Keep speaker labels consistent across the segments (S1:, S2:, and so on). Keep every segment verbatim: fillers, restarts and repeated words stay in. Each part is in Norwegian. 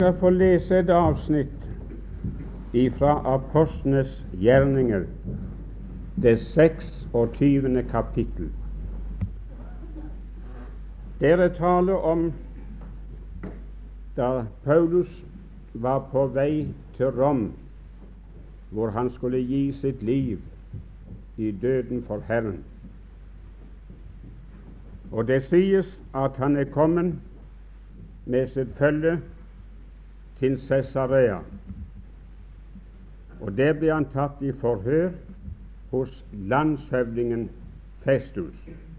S1: Jeg skal få lese et avsnitt fra Apostlenes gjerninger, det seksogtyvende kapittel. Dere taler om da Paulus var på vei til Rom, hvor han skulle gi sitt liv i døden for Herren. Og det sies at han er kommet med sitt følge til Cæsarea, og der ble han tatt i forhør hos landshøvdingen Festus.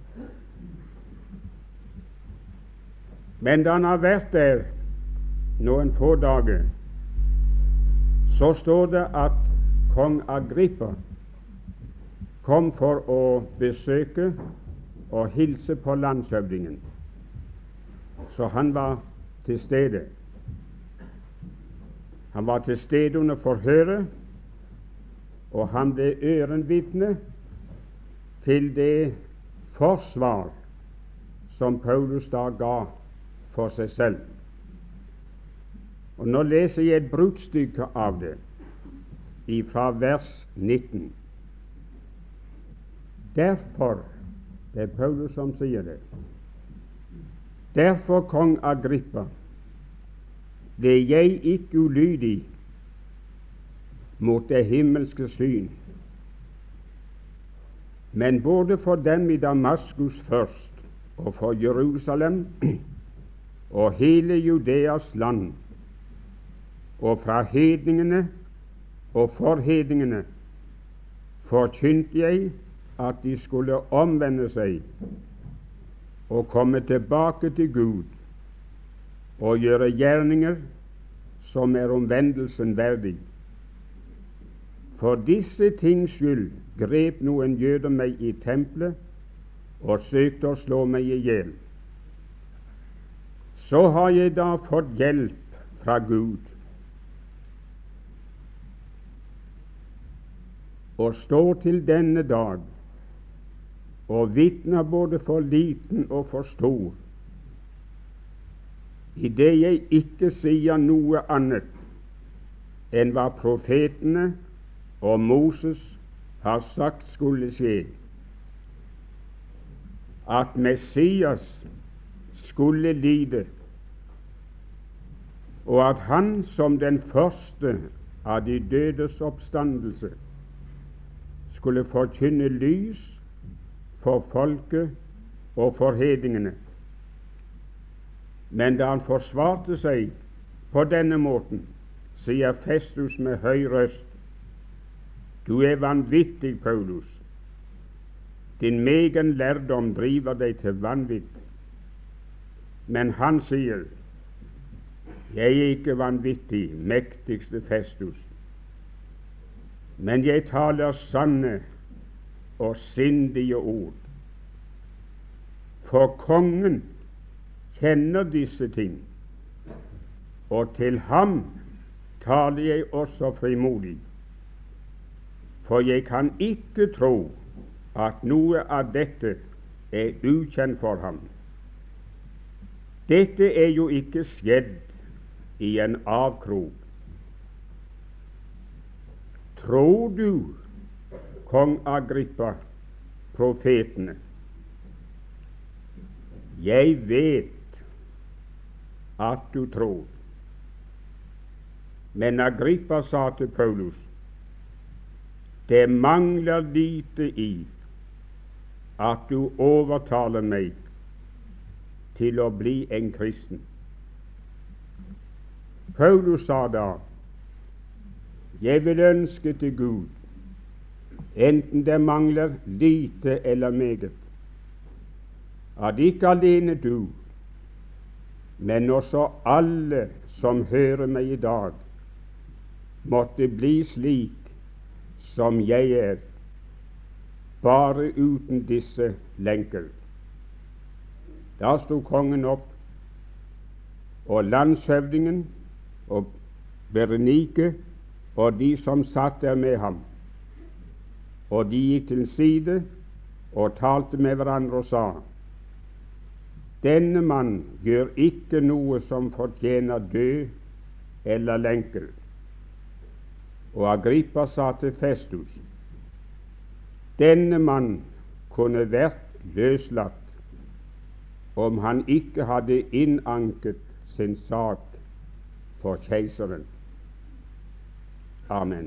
S1: Men da han har vært der noen få dager, så står det at kong Agrippa kom for å besøke og hilse på landshøvdingen, så han var til stede. Han var til stede under forhøret, og han ble ørenvitne til det forsvar som Paulus da ga for seg selv. Og nå leser jeg et bruddstykke av det fra vers nitten. Derfor, det er Paulus som sier det, derfor, kong Agrippa, ble jeg ikke ulydig mot det himmelske syn, men både for dem i Damaskus først, og for Jerusalem og hele Judeas land, og fra hedningene og for hedningene, forkynte jeg at de skulle omvende seg og komme tilbake til Gud og gjøre gjerninger som er omvendelsen verdig. For disse tings skyld grep noen jøder meg i tempelet og søkte å slå meg i hjel. Så har jeg da fått hjelp fra Gud, og står til denne dag og vitner både for liten og for stor, i det jeg ikke sier noe annet enn hva profetene og Moses har sagt skulle skje, at Messias skulle lide, og at han som den første av de dødes oppstandelse skulle forkynne lys for folket og for hedningene. Men da han forsvarte seg på denne måten, sier Festus med høy røst: Du er vanvittig, Paulus. Din megen lærdom driver deg til vanvitt. Men han sier: Jeg er ikke vanvittig, mektigste Festus, men jeg taler sanne og sindige ord. For kongen kjenner disse ting, og til ham taler jeg også frimodig, for jeg kan ikke tro at noe av dette er ukjent for ham. Dette er jo ikke skjedd i en avkrok. Tror du, kong Agrippa, profetene? Jeg vet at du tror. Men Agrippa sa til Paulus: Det mangler lite i at du overtaler meg til å bli en kristen. Paulus sa da: Jeg vil ønske til Gud, enten det mangler lite eller meget, at ikke alene du, men også alle som hører meg i dag, måtte bli slik som jeg er, bare uten disse lenker. Da sto kongen opp, og landshøvdingen og Berenike og de som satt der med ham, og de gikk til side og talte med hverandre og sa: Denne mann gjør ikke noe som fortjener død eller lenker. Og Agrippa sa til Festus: denne mann kunne vært løslatt om han ikke hadde innanket sin sak for keiseren. Amen.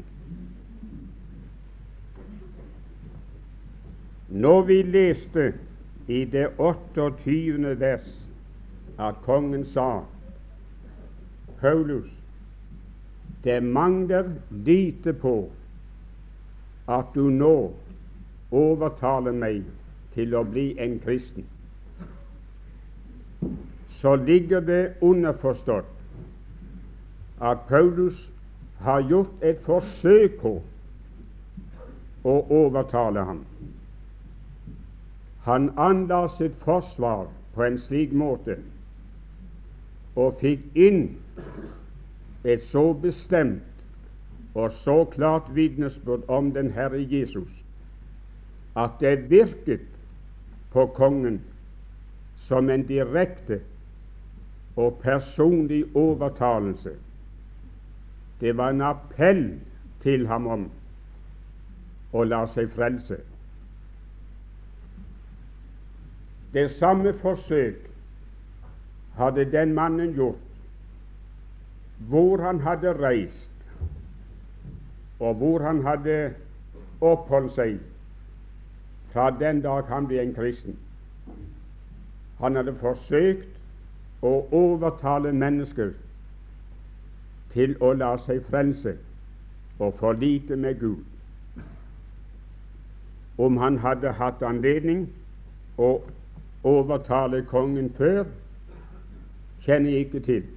S1: Når vi leste i det otteogtyvende vers at kongen sa: Paulus, det mangler lite på at du nå overtaler meg til å bli en kristen, så ligger det underforstått at Paulus har gjort et forsøk på å overtale ham. Han anla sitt forsvar på en slik måte og fikk inn et så bestemt og så klart vitnesbyrd om den Herre Jesus at det virket på kongen som en direkte og personlig overtalelse. Det var en appell til ham om å la seg frelse. Det samme forsøk hadde den mannen gjort hvor han hadde reist, og hvor han hadde oppholdt seg fra den dag han ble en kristen. Han hadde forsøkt å overtale mennesker til å la seg frelse og forlike med Gud. Om han hadde hatt anledning å overtale kongen før, kjenner jeg ikke til.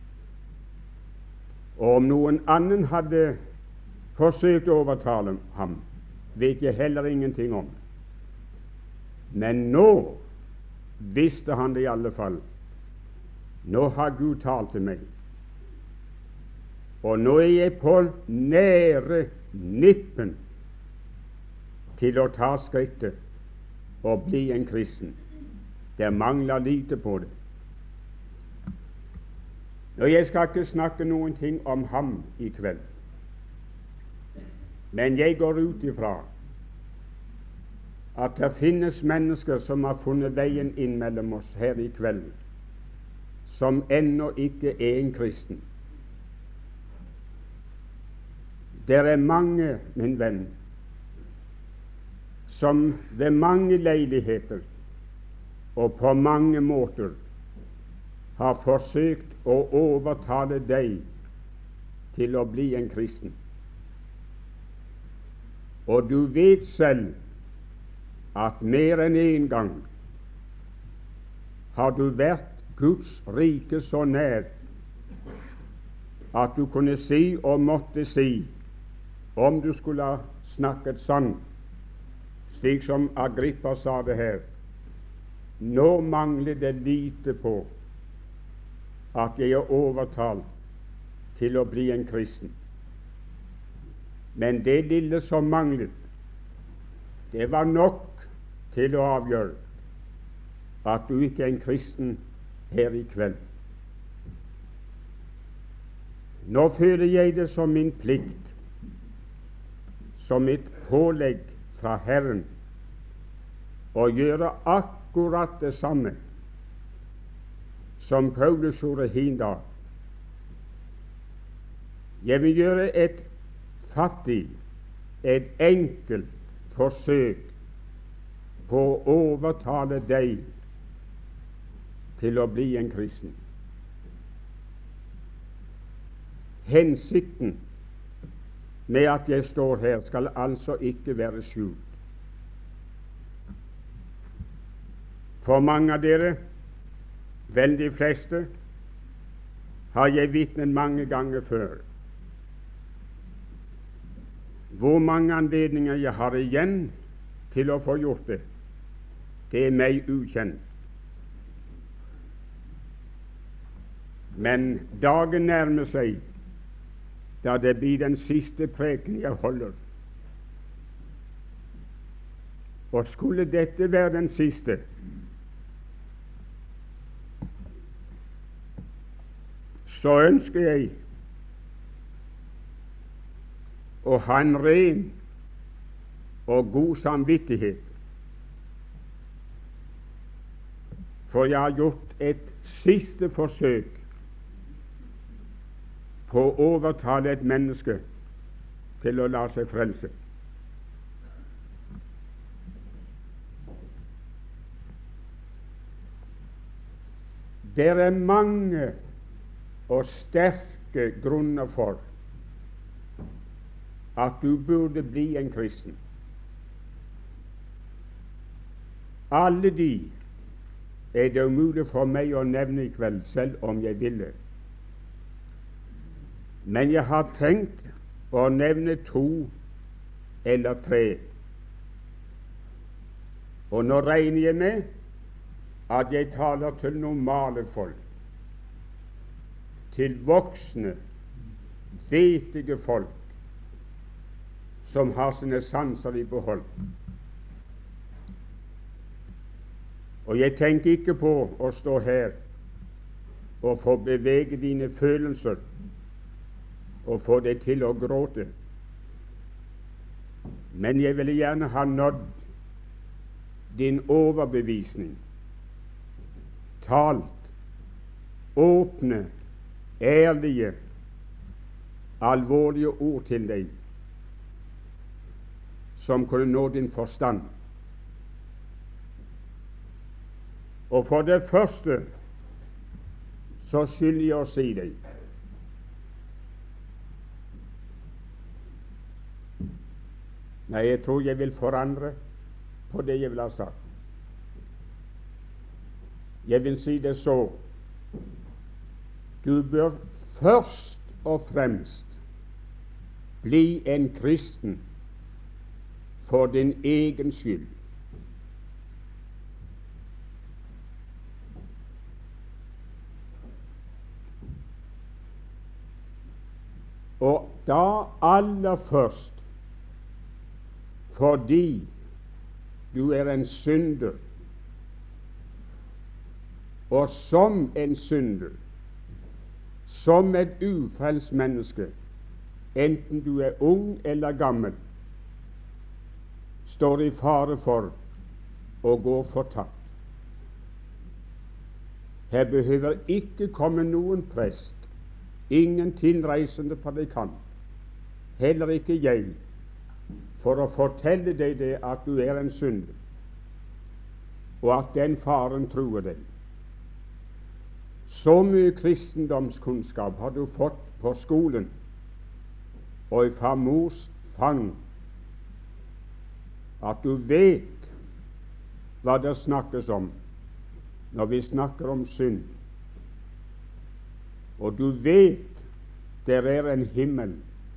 S1: Og om noen annen hadde forsøkt å overtale ham, vet jeg heller ingenting om. Men nå visste han det i alle fall. Nå har Gud talt til meg, og nå er jeg på nære nippen til å ta skrittet og bli en kristen. Det mangler lite på det. Og jeg skal ikke snakke noen ting om ham i kveld, men jeg går ut ifra at det finnes mennesker som har funnet veien inn mellom oss her i kveld, som ennå ikke er en kristen. Det er mange, min venn, som ved mange leiligheter og på mange måter har forsøkt å overtale deg til å bli en kristen. Og du vet selv at mer enn en gang har du vært Guds rike så nær at du kunne si og måtte si, om du skulle ha snakket sant, slik som Agrippa sa det her: nå mangler det lite på at jeg er overtalt til å bli en kristen. Men det lille som manglet, det var nok til å avgjøre at du ikke er en kristen her i kveld. Nå føler jeg det som min plikt, som et pålegg fra Herren, å gjøre akkurat det samme som Paulus gjorde hin dag. Jeg vil gjøre et fattig, et enkelt forsøk på å overtale deg til å bli en kristen. Hensikten med at jeg står her, skal altså ikke være skjult. For mange av dere, vel de fleste, har jeg vitnet mange ganger før. Hvor mange anledninger jeg har igjen til å få gjort det, det er meg ukjent. Men dagen nærmer seg da det blir den siste preken jeg holder. Og skulle dette være den siste, så ønsker jeg å ha en ren og god samvittighet. For jeg har gjort et siste forsøk på å overtale et menneske til å la seg frelse. Det er mange og sterke grunner for at du burde bli en kristen. Alle de er det umulig for meg å nevne i kveld, selv om jeg ville. Men jeg har tenkt å nevne to eller tre. Og nå regner jeg med at jeg taler til normale folk, til voksne, vetige folk som har sine sanser i behold. Og jeg tenker ikke på å stå her og få bevege dine følelser og få deg til å gråte, men jeg ville gjerne ha nådd din overbevisning, talt åpne, ærlige, alvorlige ord til deg som kunne nå din forstand. Og for det første så skylder jeg å si deg Nei, jeg tror jeg vil forandre på det jeg vil ha sagt. Jeg vil si det så: du bør først og fremst bli en kristen for din egen skyld. Og da aller først fordi du er en synder, og som en synder, som et ufrelst menneske, enten du er ung eller gammel, står i fare for å gå fortapt. Her behøver ikke komme noen prest, ingen tilreisende predikant, heller ikke jeg, for å fortelle deg det at du er en synder, og at den faren truer deg. Så mye kristendomskunnskap har du fått på skolen og fra mors fang at du vet hva det snakkes om når vi snakker om synd. Og du vet der er en himmel,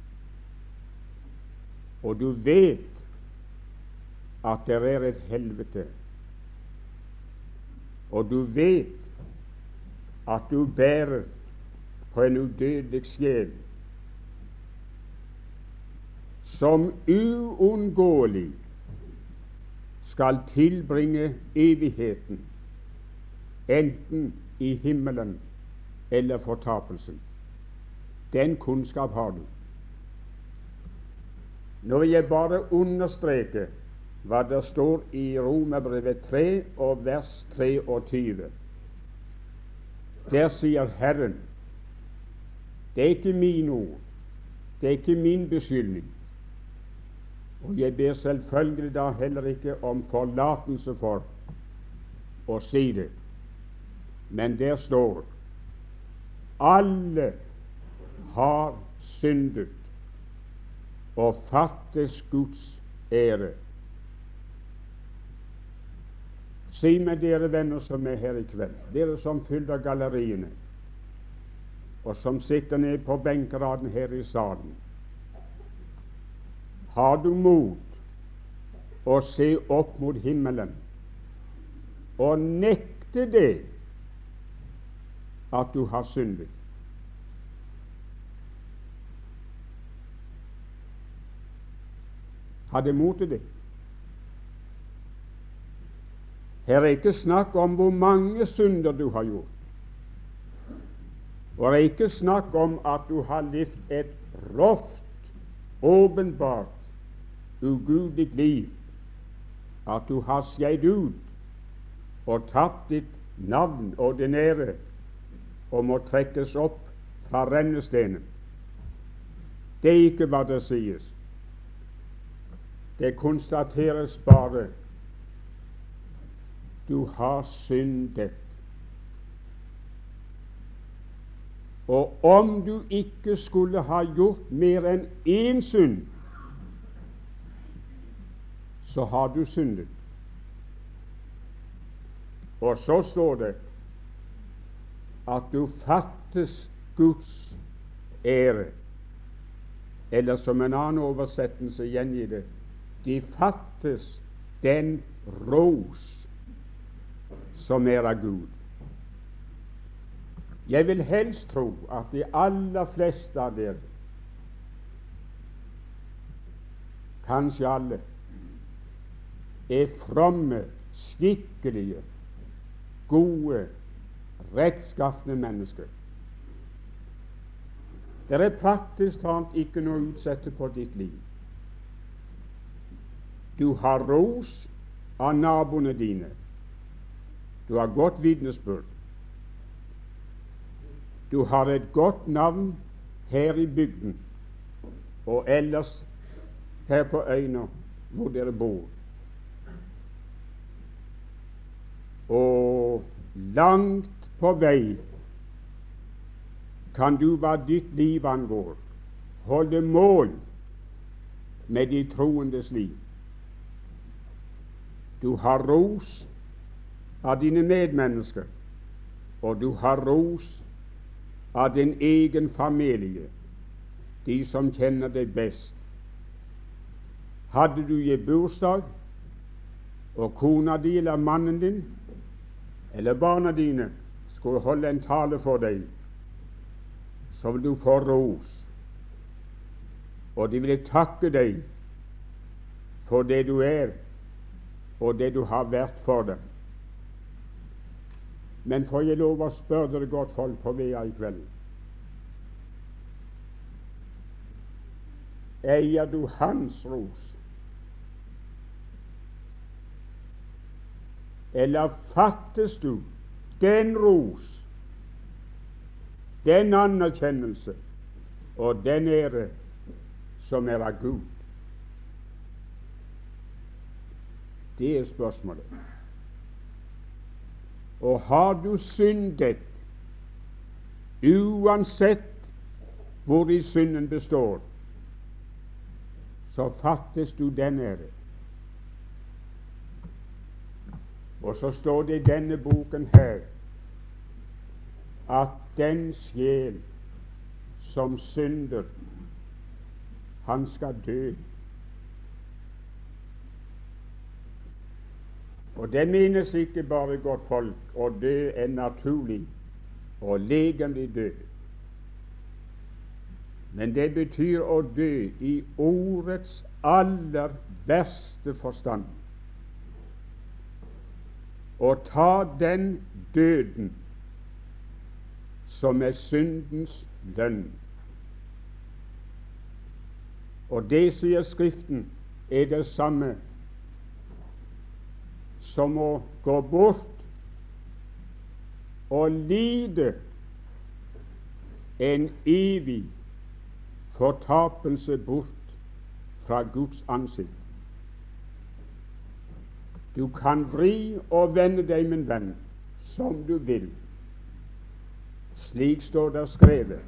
S1: og du vet at det er et helvete, og du vet at du bærer på en udødelig sjel som uunngåelig skal tilbringe evigheten enten i himmelen eller fortapelsen. Den kunnskap har du. Nå vil jeg bare understreke hva det står i Romerbrevet tre og vers treogtyve. Der sier Herren: det er ikke mine ord, det er ikke min beskyldning, og jeg ber selvfølgelig da heller ikke om forlatelse for å si det, men der står: alle har syndet og fattes Guds ære. Si meg, dere venner som er her i kveld, dere som fyller galleriene, og som sitter nede på benkeraden her i salen, har du mot å se opp mot himmelen og nekte det at du har syndet? Har det mot til det? Her er ikke snakk om hvor mange synder du har gjort, og det er ikke snakk om at du har levd et rovt åpenbart ugudelig liv at du har skeid ut og tatt ditt navn og din ære og må trekkes opp fra rennestenen. Det er ikke hva det sies. Det konstateres bare du har syndet. Og om du ikke skulle ha gjort mer enn én synd, så har du syndet. Og så står det at du fattes Guds ære, eller som en annen oversettelse gjengir det, de fattes den ros som er av Gud. Jeg vil helst tro at de aller fleste av dere, kanskje alle, er fromme, skikkelige, gode, rettskafne mennesker. Det er praktisk talt ikke noe å utsette på ditt liv. Du har ros av naboene dine. Du har godt vitnesbyrd. Du har et godt navn her i bygden og ellers her på øyna hvor dere bor. Og langt på vei kan du hva ditt liv angår, holde mål med de troendes liv. Du har ros av dine medmennesker, og du har ros av din egen familie, de som kjenner deg best. Hadde du i bursdag, og kona di eller mannen din eller barna dine skulle holde en tale for deg, så vil du få ros, og de vil takke deg for det du er, og det du har vært for dem. Men får jeg lov å spørre dere godt folk på vea i kveld, eier du hans ros, eller fattes du den ros, den anerkjennelse og den ære som er av Gud? Det er spørsmålet. Og har du syndet, uansett hvor i synden består, så fattes du den ære. Og så står det i denne boken her at den sjel som synder, han skal dø. Og det menes ikke bare godt folk å dø en naturlig og legemlig død, men det betyr å dø i ordets aller verste forstand, og ta den døden som er syndens lønn. Og det, sier Skriften, er det samme som å gå bort og lide en evig fortapelse bort fra Guds ansikt. Du kan vri og vende deg, min venn, som du vil. Slik står det skrevet.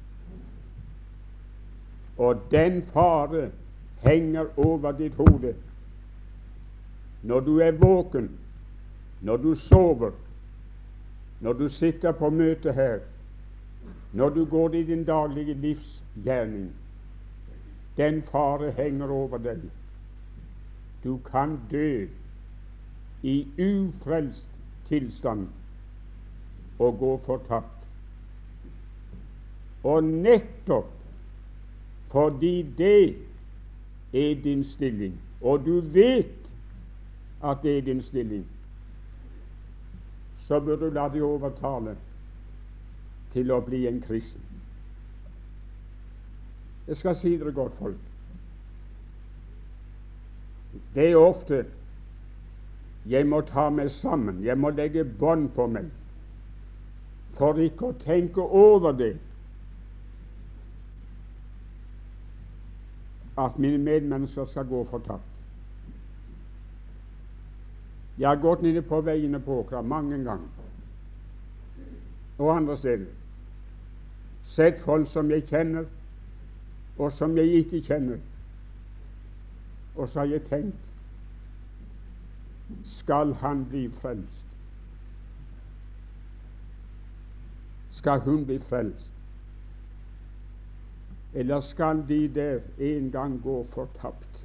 S1: Og den fare henger over ditt hode når du er våken, når du sover, når du sitter på møte her, når du går i din daglige livsgjerning. Den fare henger over deg. Du kan dø i ufrelst tilstand og gå fortapt. Og nettopp fordi det er din stilling, og du vet at det er din stilling, så bør du la deg overtale til å bli en kristen. Jeg skal si dere godt folk, Det er ofte jeg må ta meg sammen, jeg må legge bånd på meg for ikke å tenke over det at mine medmennesker skal gå fortapt. Jeg har gått nede på veiene på Åkra mange ganger, og andre steder, sett folk som jeg kjenner, og som jeg ikke kjenner, og så har jeg tenkt: skal han bli frelst? Skal hun bli frelst? Eller skal de der en gang gå fortapt?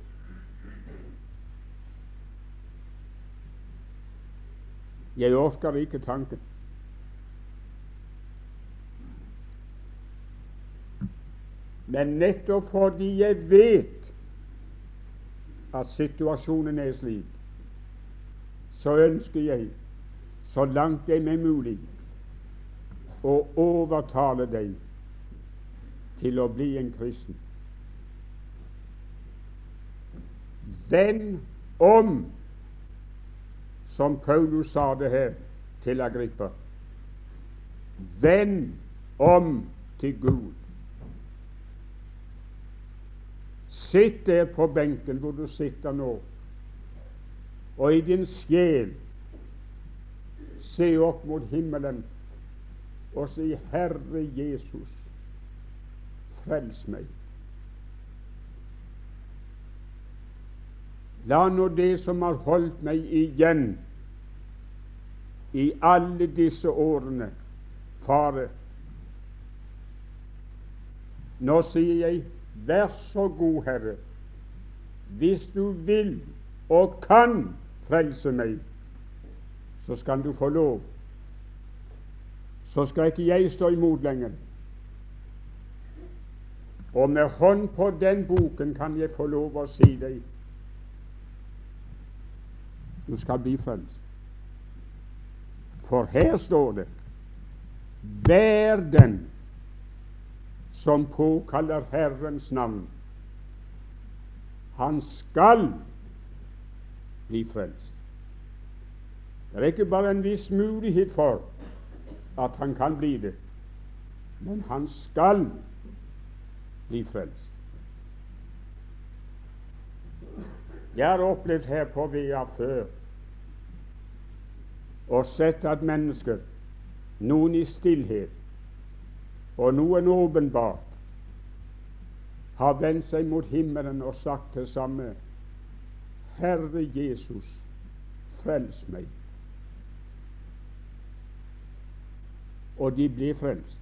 S1: Jeg orker ikke tanken. Men nettopp fordi jeg vet at situasjonen er slik, så ønsker jeg, så langt det er mulig, å overtale deg til å bli en kristen. Vend om, som Paulus sa det her til Agrippa. Vend om til Gud. Sitt der på benken hvor du sitter nå, og i din sjel se opp mot himmelen og si: Herre Jesus, frels meg. La nå det som har holdt meg igjen i alle disse årene, fare. Nå sier jeg: vær så god, Herre, hvis du vil og kan frelse meg, så skal du få lov. Så skal ikke jeg stå imot lenger. Og med hånd på den boken kan jeg få lov å si deg: du skal bli frelst. For her står det: hver den som påkaller Herrens navn, han skal bli frelst. Det er ikke bare en viss mulighet for at han kan bli det, men han skal bli frelst. Jeg har opplevd her på Vea før og sett at mennesker, noen i stillhet og noen åpenbart, har vendt seg mot himmelen og sagt det samme: Herre Jesus, frels meg. Og de blir frelst.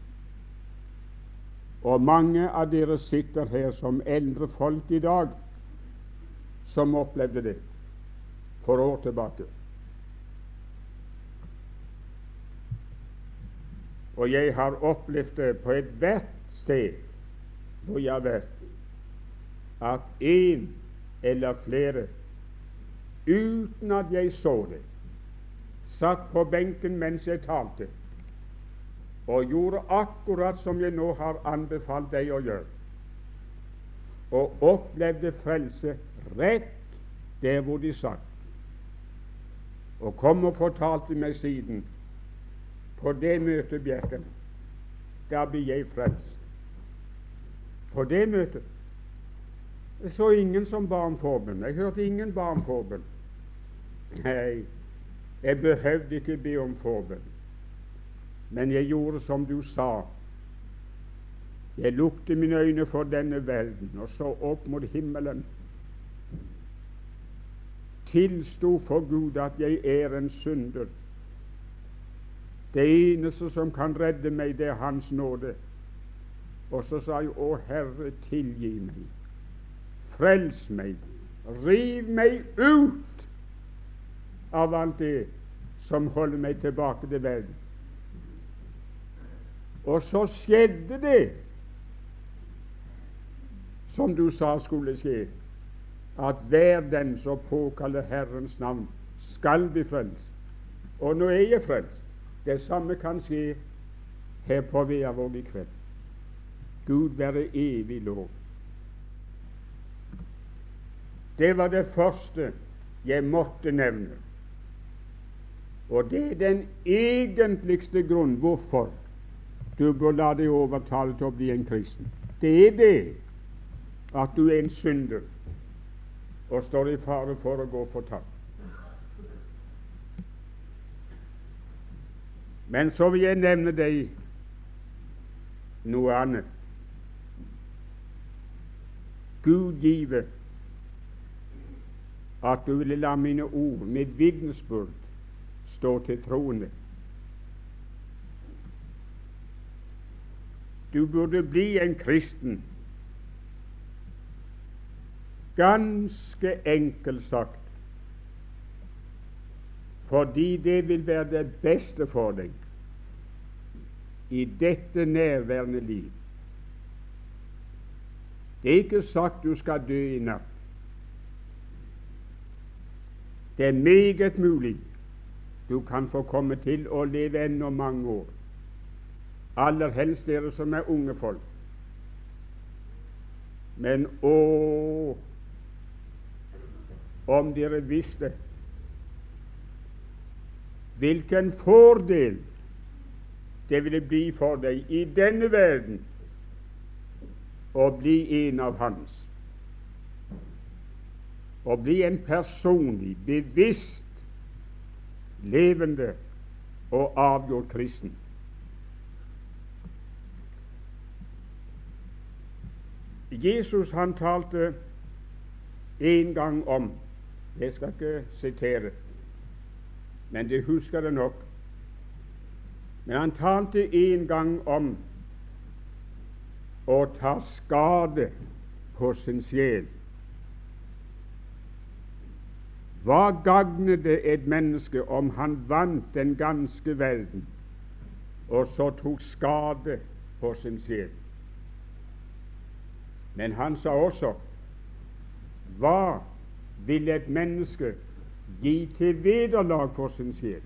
S1: Og mange av dere sitter her som eldre folk i dag som opplevde det for år tilbake. Og jeg har opplevd det på ethvert sted hvor jeg har vært, at en eller flere, uten at jeg så det, satt på benken mens jeg talte, og gjorde akkurat som jeg nå har anbefalt deg å gjøre, og opplevde frelse rett der hvor de satt, og kom og fortalte meg siden: på det møtet, Bjerken, da blir jeg frelst. På det møtet. Jeg så ingen som ba om forbønn. Jeg hørte ingen ba om forbønn. Nei, jeg behøvde ikke be om forbønn. Men jeg gjorde som du sa. Jeg lukte mine øyne for denne verden og så opp mot himmelen. Tilsto for Gud at jeg er en synder. Det eneste som kan redde meg, det er Hans nåde. Og så sa jeg: Å Herre, tilgi meg, frels meg, riv meg ut av alt det som holder meg tilbake til verden. Og så skjedde det som du sa skulle skje, at hver den som påkaller Herrens navn, skal bli frelst. Og nå er jeg frelst. Det samme kan skje her på Veavåg i kveld. Gud være evig lov. Det var det første jeg måtte nevne. Og det er den egentligste grunn hvorfor du bør la deg overtale til å bli en kristen. Det er det at du er en synder og står i fare for å gå fortapt. Men så vil jeg nevne deg noe annet. Gud give at du ville la mine ord med vitnesbyrd stå til troende. Du burde bli en kristen, ganske enkelt sagt, fordi det vil være det beste for deg i dette nærværende liv. Det er ikke sagt du skal dø i natt. Det er meget mulig du kan få komme til å leve ennå mange år, aller helst dere som er unge folk. Men å, om dere visste hvilken fordel det ville bli for deg i denne verden å bli en av hans, å bli en personlig, bevisst, levende og avgjort kristen. Jesus han talte en gang om, jeg skal ikke sitere, men de husker det nok, men han talte en gang om å ta skade på sin sjel. Hva gagner det et menneske om han vant den ganske verden, og så tok skade på sin sjel? Men han sa også, hva vil et menneske gi til vederlag for sin sjel?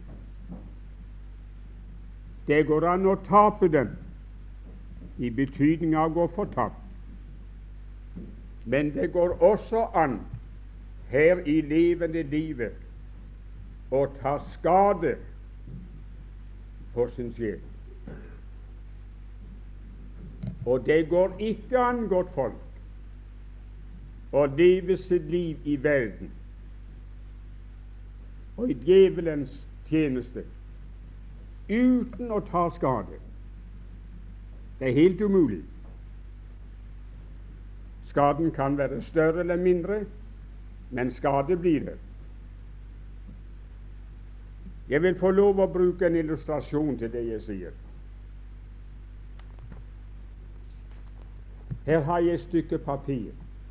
S1: Det går an å tape dem, i betydning av å gå fortapt. Men det går også an her i levende livet å ta skade på sin sjel. Og det går ikke an, godt folk, å leve sitt liv i verden og i djevelens tjeneste uten å ta skade. Det er helt umulig. Skaden kan være større eller mindre, men skade blir det. Jeg vil få lov å bruke en illustrasjon til det jeg sier. Her har jeg et stykke papir.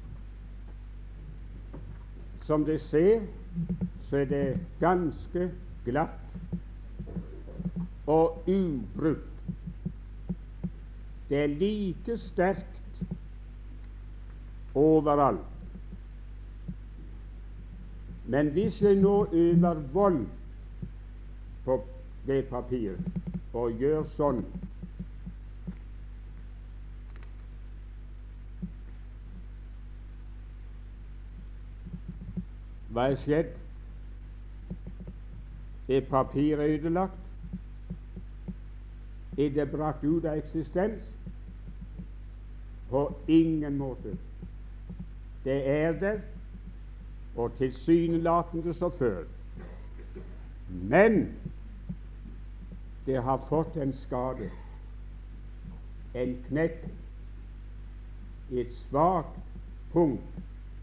S1: Som dere ser, så er det ganske glatt og ubrutt. Det er like sterkt overalt. Men hvis jeg nå øver vold på det papiret og gjør sånn, hva er skjedd? Er papiret ødelagt? Er det brakt ut av eksistens? På ingen måte. Det er der, og tilsynelatende så før. Men det har fått en skade, en knekk, et svakt punkt.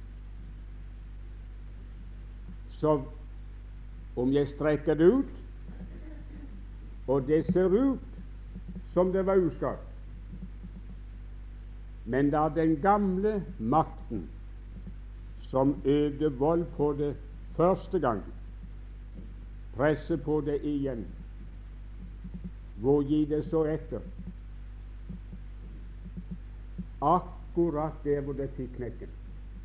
S1: Så om jeg strekker det ut, og det ser ut som det var uskadd, men da den gamle makten som øvde vold på det første gang, presser på det igjen, hvor gir det så etter? Akkurat der hvor det fikk knekken.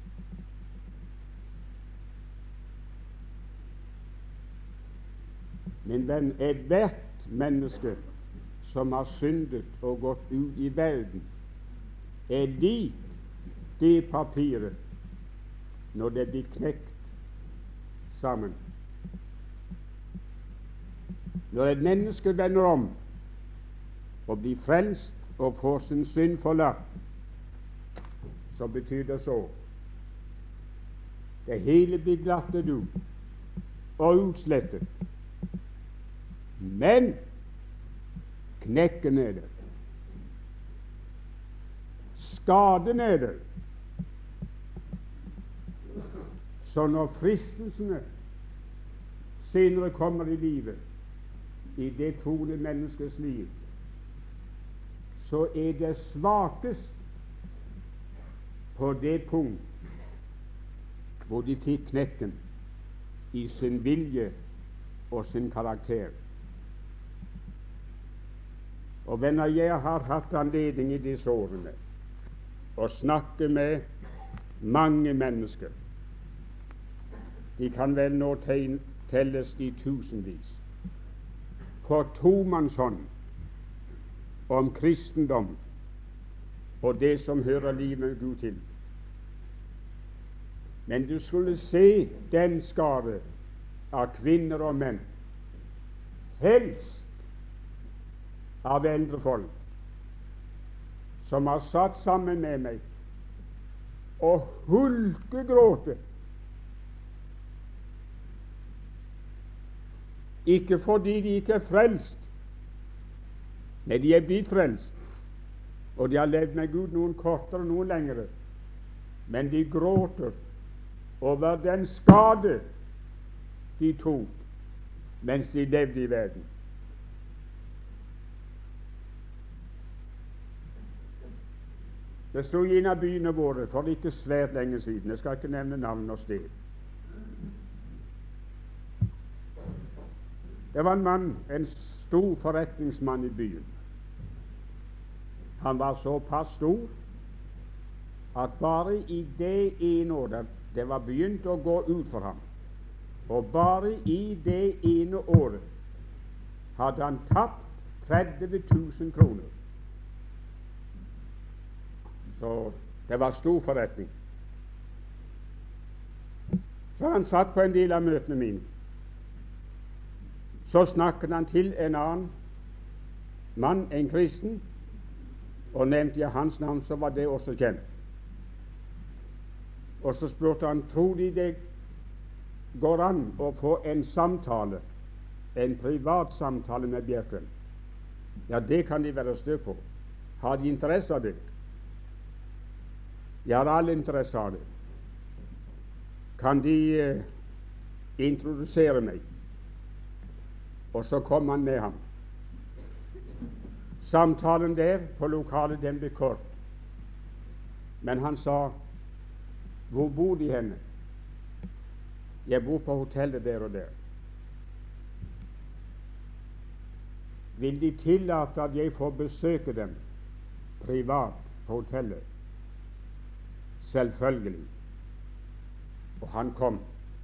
S1: Min venn, ethvert menneske som har syndet og gått ut i verden, er lik det papiret når det blir knekt sammen. Når et menneske vender om og blir frelst og får sin synd forlatt, så betyr det så det hele blir glattet ut og utslettet. Men knekken er der, skaden er der. Så når fristelsene senere kommer i livet, i det troende menneskets liv, så er det svakest på det punkt hvor de fikk knekken i sin vilje og sin karakter. Og venner, jeg har hatt anledning i disse årene å snakke med mange mennesker. De kan vel nå telles i tusenvis, på tomannshånd, om kristendom og det som hører livet med Gud til. Men du skulle se den skare av kvinner og menn, helst av eldre folk, som har satt sammen med meg og hulkegråte. Ikke fordi de ikke er frelst, men de er blitt frelst, og de har levd med Gud noen kortere og noen lengre, men de gråter over den skade de tok mens de levde i verden. Det sto i en av byene våre for ikke svært lenge siden, jeg skal ikke nevne navn og sted. Det var en mann, en stor forretningsmann i byen. Han var såpass stor at bare i det ene året det var begynt å gå ut for ham, og bare i det ene året hadde han tapt tretti tusen kroner. Så det var stor forretning. Så han satt på en del av møtene mine. Så snakket han til en annen mann, en kristen, og nevnte jeg hans navn, så var det også kjent. Og så spurte han, tror de det går an å få en samtale, en privat samtale med Bjerkreim? Ja, det kan de være stø på. Har de interesse av det? Jeg har all interesse av det. Kan de eh, introdusere meg? Og så kom han med ham. Samtalen der på lokalet, den ble kort. Men han sa, hvor bor de henne? Jeg bor på hotellet der og der. Vil de tillate at jeg får besøke dem privat på hotellet? Selvfølgelig. Og han kom.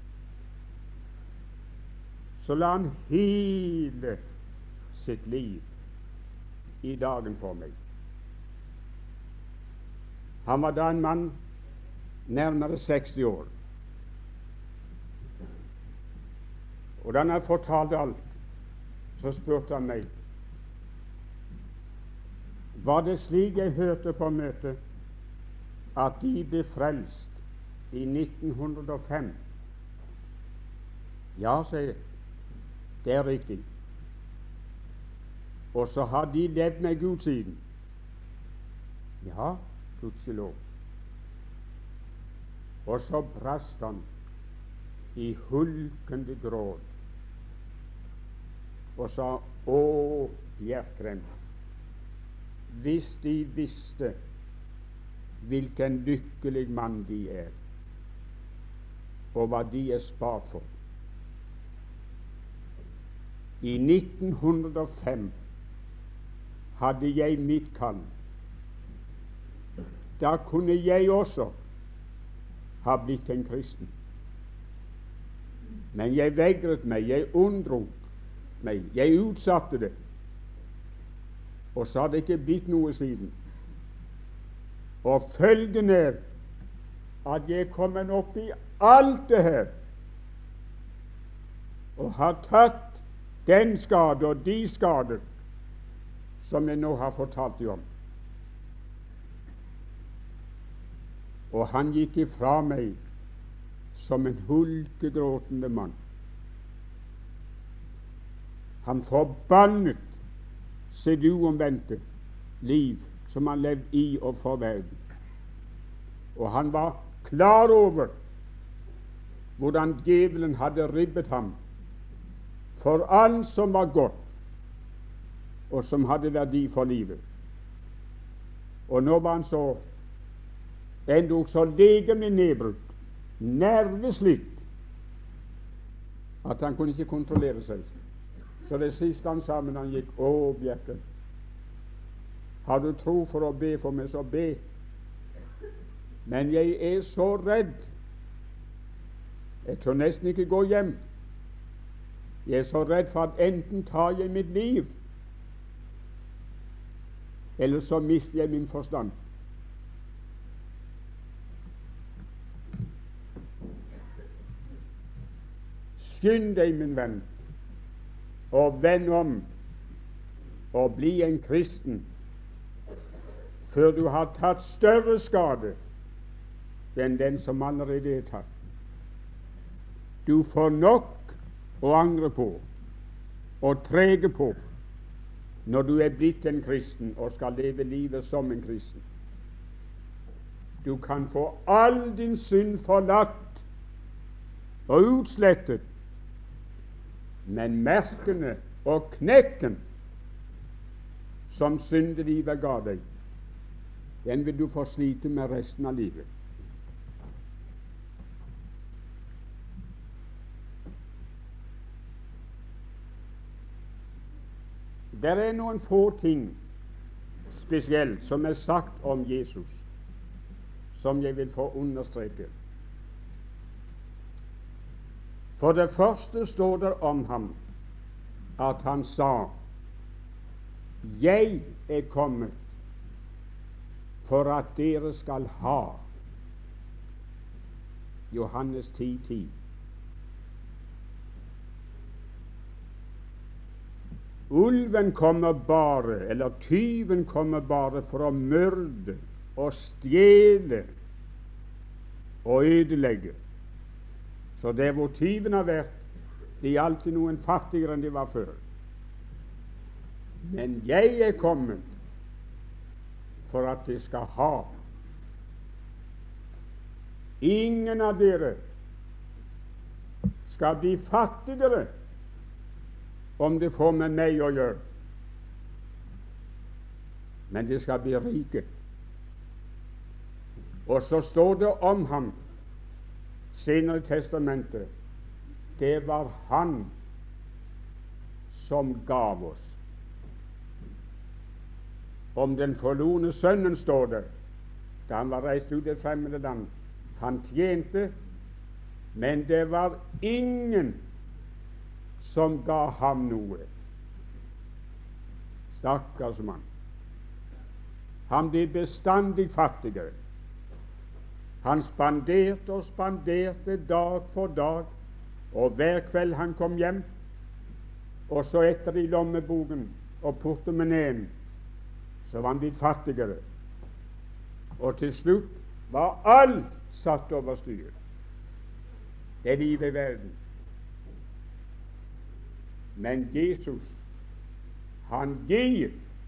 S1: Så la han hele sitt liv i dagen for meg. Han var da en mann nærmere seksti år. Og da han hadde fortalt alt, så spurte han meg, var det slik jeg hørte på møtet, at de ble frelst i nitten hundre og fem? Ja, sier jeg, det er riktig. Og så har de levd med Gud siden. Ja, gudskjelov. Og så brast han i hulkende gråt og sa, å, Bjerkreim, hvis de visste hvilken lykkelig mann de er, og hva de er spart for. I nitten hundre og fem hadde jeg mitt kall. Da kunne jeg også ha blitt en kristen. Men jeg vegret meg, jeg unndro meg, jeg utsatte det, og så hadde det ikke blitt noe siden. Og følgen er at jeg er kommet opp i alt det her og har tatt den skade og de skader som jeg nå har fortalt deg om. Og han gikk ifra meg som en hulkegråtende mann. Han forbannet sitt uomvendte liv som han levde i og for verden. Og han var klar over hvordan djevelen hadde ribbet ham for alt som var godt, og som hadde verdi for livet. Og nå var han så endog så legemlig nedbrutt, nerveslitt, at han kunne ikke kontrollere seg. Så det siste han sa men han gikk: Å, Bjerke, har du tro for å be for meg, så be. Men jeg er så redd. Jeg tør nesten ikke gå hjem. Jeg er så redd for at enten tar jeg mitt liv, eller så mister jeg min forstand. Skynd deg, min venn, og vend om og bli en kristen før du har tatt større skade enn den som allerede er tatt. Du får nok å angre på og trege på når du er blitt en kristen og skal leve livet som en kristen. Du kan få all din synd forlatt og utslettet, men merkene og knekken som syndelivet ga deg, den vil du få slite med resten av livet. Det er noen få ting spesielt som er sagt om Jesus, som jeg vil få understreke. For det første står det om ham at han sa: Jeg er kommet for at dere skal ha. Johannes ti ti. Ulven kommer bare, eller tyven kommer bare for å myrde og stjele og ødelegge. Så der hvor tyven har vært, de er alltid noen fattigere enn de var før. Men jeg er kommet for at de skal ha. Ingen av dere skal bli fattigere om det får med meg å gjøre, men de skal bli rike. Og så står det om ham senere i testamentet: det var han som gav oss. Om den forlorne sønnen står det, da han var reist ut i et fremmede land. Han tjente, men det var ingen som ga ham noe. Stakkars mann. Han ble bestandig fattigere. Han spanderte og spanderte dag for dag, og hver kveld han kom hjem, og så etter i lommeboken og portemoneen, så var han blitt fattigere. Og til slutt var alt satt over styr. Det er livet i verden. Men Jesus, han gir.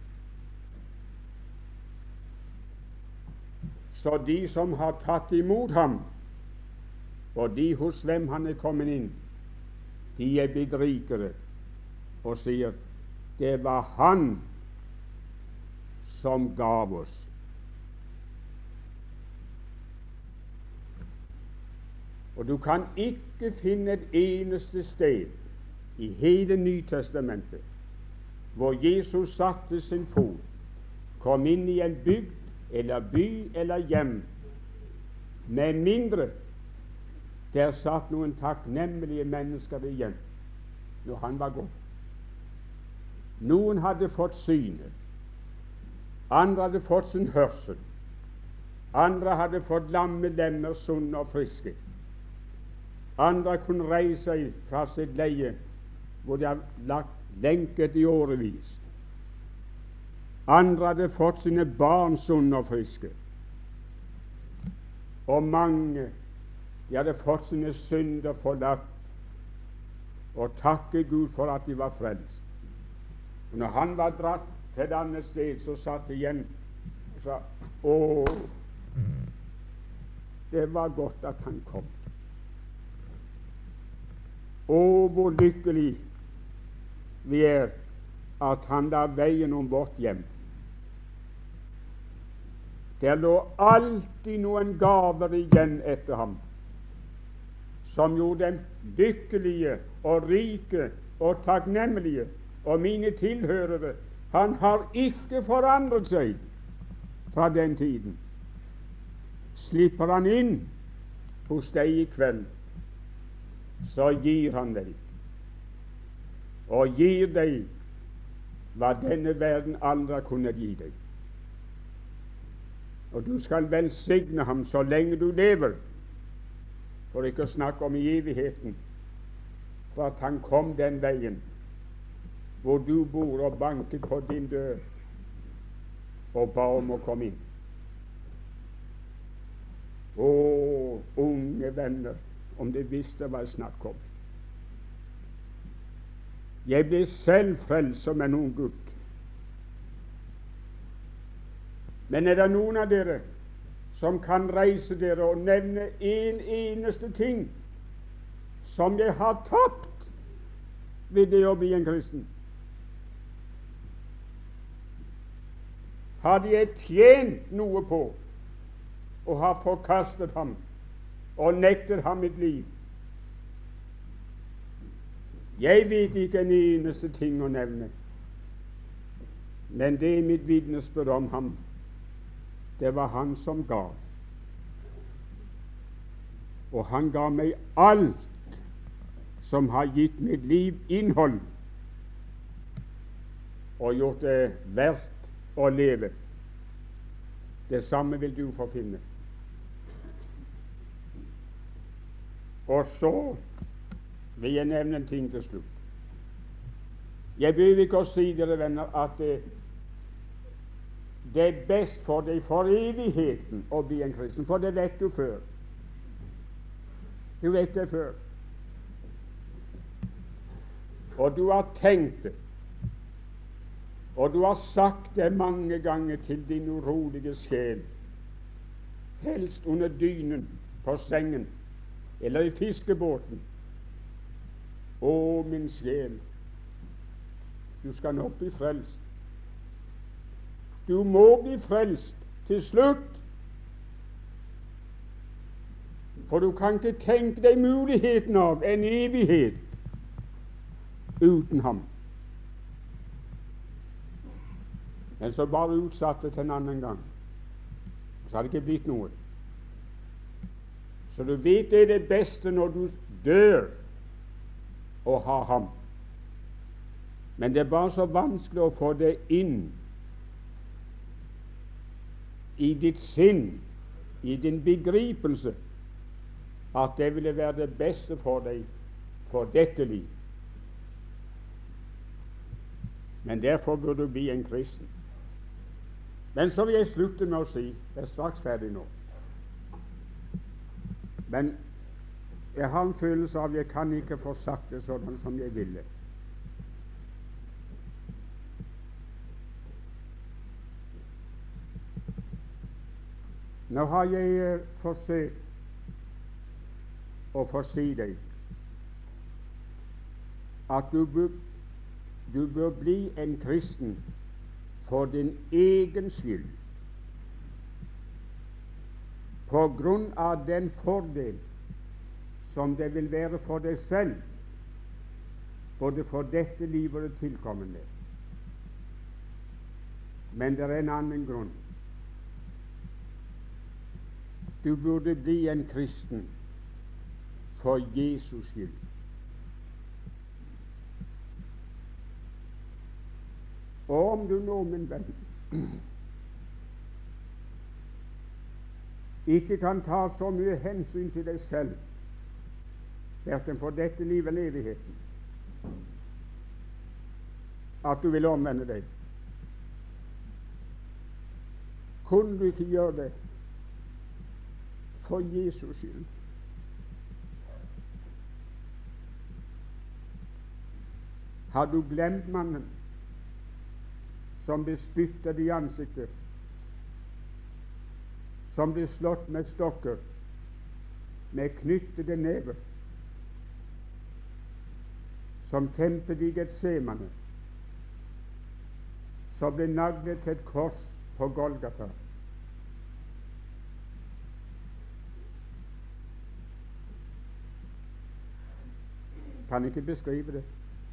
S1: Så de som har tatt imot ham, og de hos hvem han er kommet inn, de er blitt rikere og sier: det var han som gav oss. Og du kan ikke finne et eneste sted i hele Nytestamentet hvor Jesus satte sin fot, kom inn i en bygd eller by eller hjem, med mindre der satt noen takknemlige mennesker igjen når han var gått. Noen hadde fått synet, andre hadde fått sin hørsel, Andre hadde fått lamme lemmer sunne og friske. Andre kunne reise seg fra sitt leie, hvor de hadde lagt lenket i årevis. Andre hadde fått sine barn sunne og friske. Og mange, de hadde fått sine synder forlatt og takke Gud for at de var frelst. Og når han var dratt til et annet sted, så satt de igjen og sa: Å, det var godt at han kom. Å, hvor lykkelig vi er at han la veien om vårt hjem. Der lå alltid noen gaver igjen etter ham, som gjorde dem lykkelige og rike og takknemlige. Og mine tilhørere, han har ikke forandret seg fra den tiden. Slipper han inn hos deg i kveld, så gir han deg, og gir deg hva denne verden aldri kunne gi deg. Og du skal velsigne ham så lenge du lever, for ikke å snakke om i evigheten, for at han kom den veien hvor du bor, og banket på din dør og ba om å komme inn. Å, unge venner, om de visste hva jeg snakket om. Jeg ble selv frelst som en ung gutt. Men er det noen av dere som kan reise dere og nevne en eneste ting som jeg har tapt ved det å bli en kristen? Hadde jeg tjent noe på å ha forkastet ham og nektet ham mitt liv? Jeg vet ikke en eneste ting å nevne, men det er mitt vitnesbyrd om ham. Det var han som ga, og han ga meg alt som har gitt mitt liv innhold og gjort det verdt å leve. Det samme vil du få finne. Og så vil jeg nevne en ting til slutt. Jeg behøver ikke å si dere venner at det, det er best for deg for evigheten å bli en kristen, for det vet du før. Du vet det før. Og du har tenkt det. Og du har sagt det mange ganger til din urolige sjel, helst under dynen, på sengen eller i fiskebåten. Å, min sjel, du skal nok bli frelst. Du må bli frelst til slutt, for du kan ikke tenke deg muligheten av en evighet uten ham. Men så bare utsatte til en annen gang, så har det ikke blitt noe. Så du vet det er det beste når du dør, å ha ham. Men det er bare så vanskelig å få det inn i ditt sinn, i din begripelse, at det ville være det beste for deg for dette liv. Men derfor burde du bli en kristen. Men så vil jeg slutte med å si, jeg er straks ferdig nå, men jeg har en følelse av at jeg kan ikke få sagt det sånn som jeg ville. Nå har jeg forsøkt å få si deg at du bør, du bør bli en kristen for din egen skyld, på grunn av den fordel som det vil være for deg selv, både for dette livet og det tilkommende. Men det er en annen grunn. Du burde bli en kristen for Jesus skyld. Og om du nå, min venn, ikke kan ta så mye hensyn til deg selv, hverken for dette livet eller evigheten, at du vil omvende deg. Kunne du ikke gjøre det for Jesus skyld? Har du glemt mannen som ble spyttet i ansiktet, som ble slått med stokker, med knyttede never, som kjempet i Getsemane, som ble naglet til et kors på Golgata? Kan ikke beskrive det.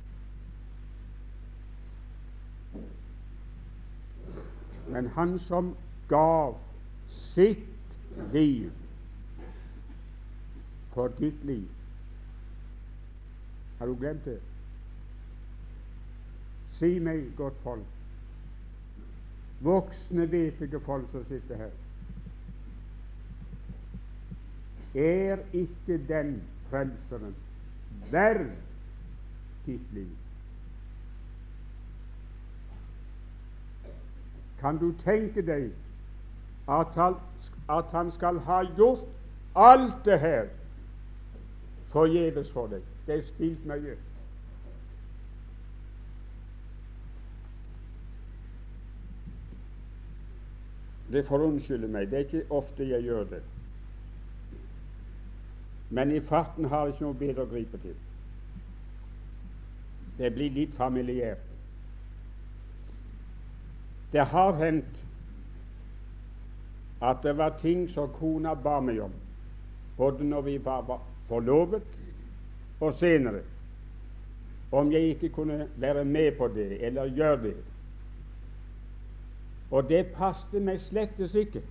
S1: Men han som gav sitt liv for ditt liv. Har du glemt det? Si meg, godt folk, voksne, vetige folk som sitter her, er ikke den Frelseren verd ditt liv? Kan du tenke deg at han, at han skal ha gjort alt det her forgjeves for deg? Det er spilt mye. Det får unnskylde meg, det er ikke ofte jeg gjør det. Men i farten har jeg ikke noe bedre å gripe til. Det blir litt familiært. Det har hendt at det var ting som kona ba meg om, både når vi var forlovet og senere, om jeg ikke kunne være med på det eller gjøre det. Og det passet meg slettes ikke.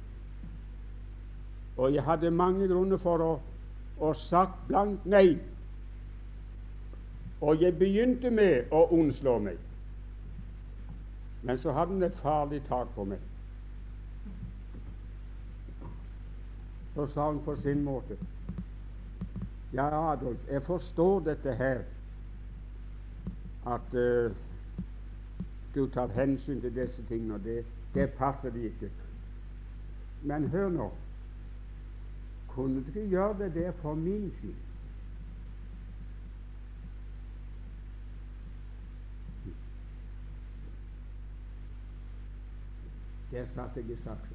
S1: Og jeg hadde mange grunner for å, å sagt blankt nei. Og jeg begynte med å unnslå meg. Men så hadde han et farlig tak på meg. Så sa han på sin måte: ja, Adolf, jeg forstår dette her, at uh, du tar hensyn til disse tingene, og det, det passer de ikke. Men hør nå, kunne du ikke gjøre det der for min skyld? Der satt jeg i saksen.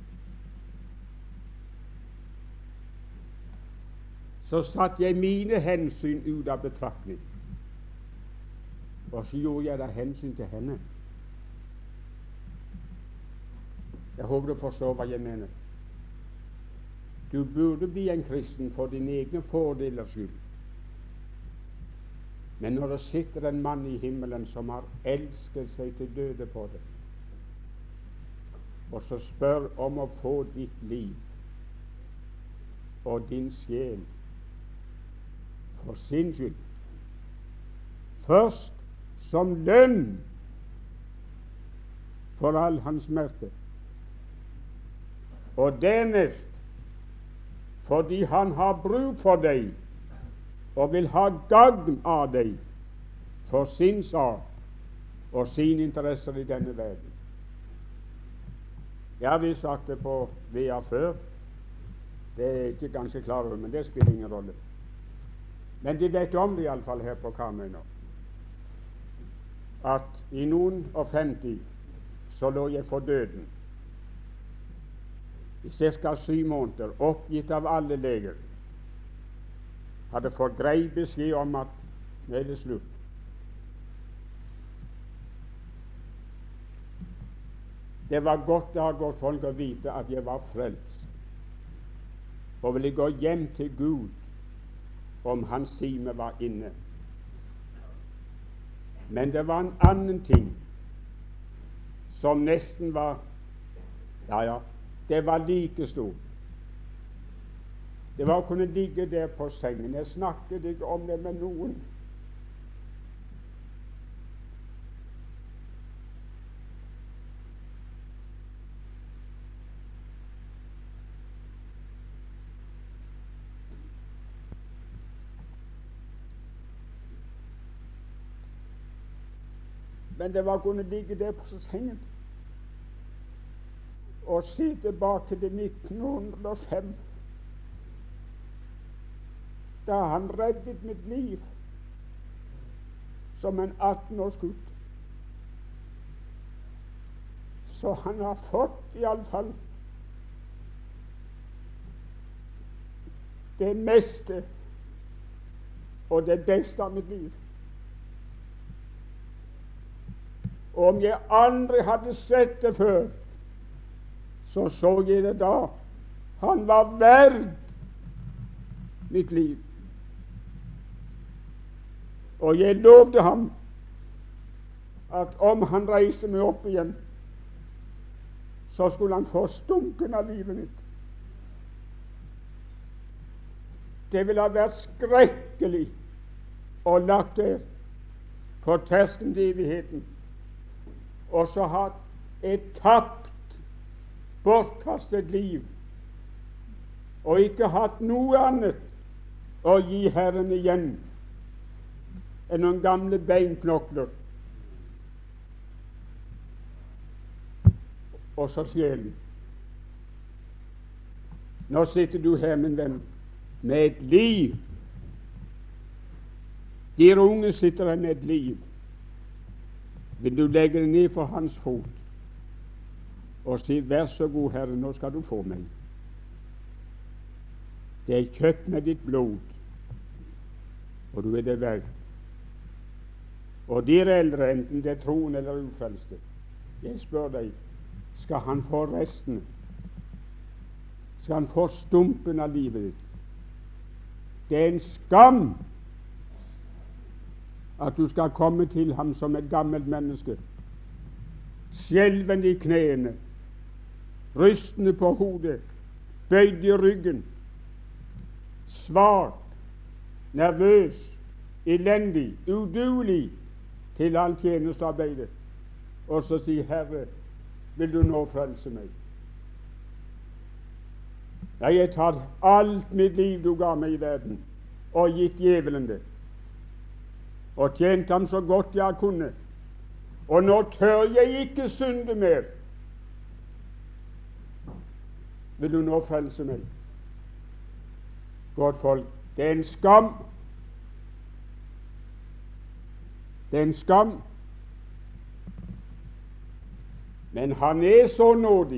S1: Så satt jeg mine hensyn ut av betraktning, og så gjorde jeg da hensyn til henne. Jeg håper du forstår hva jeg mener. Du burde bli en kristen for dine egne fordelers skyld. Men når det sitter en mann i himmelen som har elsket seg til døde på det, og så spør om å få ditt liv og din sjel for sin skyld, først som lønn for all hans smerte, og dernest fordi han har bruk for deg og vil ha gagn av deg for sin sak og sine interesser i denne verden. Jeg har visst sagt det på V A før, det er ikke ganske klar over, men det spiller ingen rolle. Men de vet om det iallfall her på Karmøy nå, at i noen og femti så lå jeg for døden i ca. syv måneder, oppgitt av alle leger. Hadde fått grei beskjed om at nå er det slutt. Det var godt det har gått folk å vite at jeg var frelst, og ville gå hjem til Gud om hans time var inne. Men det var en annen ting som nesten var, ja, ja, det var like stort. Det var å kunne ligge der på sengen. Jeg snakket ikke om det med noen. Men det var å kunne ligge der på sengen og se tilbake til nitten hundre og fem, da han reddet mitt liv som en atten års gutt. Så han har fått iallfall det meste og det beste av mitt liv. Og om jeg aldri hadde sett det før, så så jeg det da. Han var verd mitt liv. Og jeg lovde ham at om han reiser meg opp igjen, så skulle han få stunken av livet mitt. Det ville ha vært skrekkelig å lagt der på terskelen til evigheten og så hatt et tapt, bortkastet liv, og ikke hatt noe annet å gi Herren igjen enn noen gamle beinknokler og så sjelen. Nå sitter du her, min venn, med et liv. De unge sitter her med et liv. Vil du legge det ned for hans fot og si: vær så god, Herre, nå skal du få meg. Det er kjøpt med ditt blod, og du er det verdt. Og de eldre, enten det er troende eller ufrelste, jeg spør deg, skal han få resten? Skal han få stumpen av livet ditt? Det er en skam at du skal komme til ham som et gammelt menneske, skjelvende i knærne, rystende på hodet, bøyd i ryggen, svak, nervøs, elendig, udugelig til all tjenestearbeidet, og så si: Herre, vil du nå frelse meg? Jeg har tatt alt mitt liv du ga meg i verden, og gitt djevelen det, og tjent ham så godt jeg kunne, og nå tør jeg ikke synde mer. Vil du nå frelse meg? Godt folk, det er en skam. Det er en skam. Men han er så nådig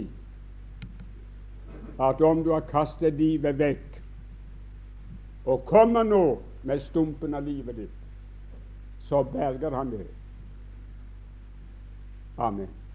S1: at om du har kastet livet vekk og kommer nå med stumpen av livet ditt, så berger han det. Amen.